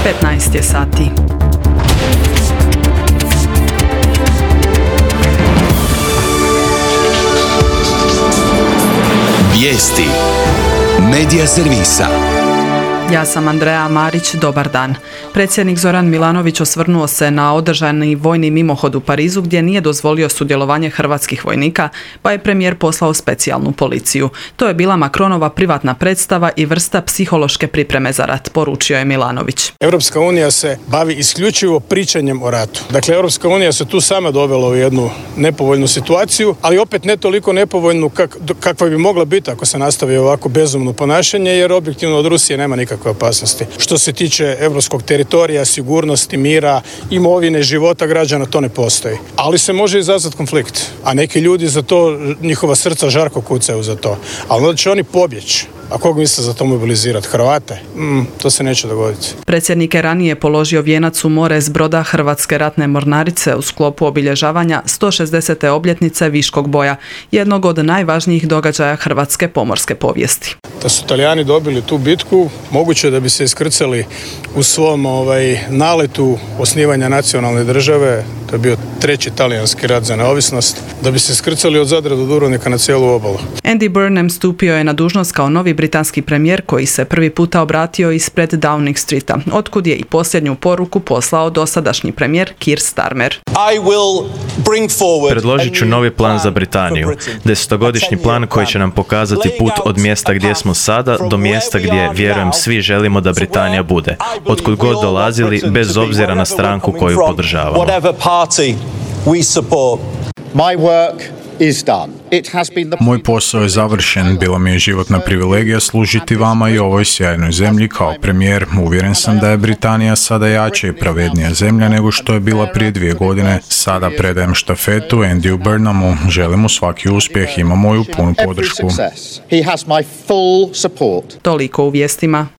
15 je sati. Vijesti Medija servisa. Ja sam Andreja Marić, dobar dan. Predsjednik Zoran Milanović osvrnuo se na održani vojni mimohod u Parizu gdje nije dozvolio sudjelovanje hrvatskih vojnika, pa je premijer poslao specijalnu policiju. To je bila Macronova privatna predstava i vrsta psihološke pripreme za rat, poručio je Milanović. Europska unija se bavi isključivo pričanjem o ratu. Dakle, Europska unija se tu sama dovela u jednu nepovoljnu situaciju, ali opet ne toliko nepovoljnu kakva bi mogla biti ako se nastavi ovako bezumno ponašanje, jer objektivno od Rusije nema nikakve opasnosti. Što se tiče europskog teritorija, sigurnosti, mira, imovine, života građana, to ne postoji. Ali se može izazvati konflikt. A neki ljudi za to, njihova srca žarko kucaju za to. Ali onda će oni pobjeći. A kog misle za to mobilizirati? Hrvate? To se neće dogoditi. Predsjednik je ranije položio vijenac u more s broda Hrvatske ratne mornarice u sklopu obilježavanja 160. obljetnice Viškog boja, jednog od najvažnijih događaja hrvatske pomorske povijesti. Da su Talijani dobili tu bitku, moguće da bi se iskrcali u svom naletu osnivanja nacionalne države, to je bio 3. talijanski rat za neovisnost, da bi se iskrcali od Zadra do Dubrovnika na cijelu obalu. Andy Burnham stupio je na dužnost kao novi britanski premijer koji se prvi puta obratio ispred Downing Streeta, otkud je i posljednju poruku poslao dosadašnji premijer Keir Starmer. Predložit ću novi plan za Britaniju, 10-godišnji plan koji će nam pokazati put od mjesta gdje smo sada do mjesta gdje, vjerujem, svi želimo da Britanija bude, otkud god dolazili, bez obzira na stranku koju podržavamo. Moj posao je završen, bila mi je životna privilegija služiti vama i ovoj sjajnoj zemlji kao premijer. Uvjeren sam da je Britanija sada jača i pravednija zemlja nego što je bila prije 2 godine. Sada predajem štafetu Andyu Burnhamu. Želim mu svaki uspjeh, ima moju punu podršku. Toliko u vijestima.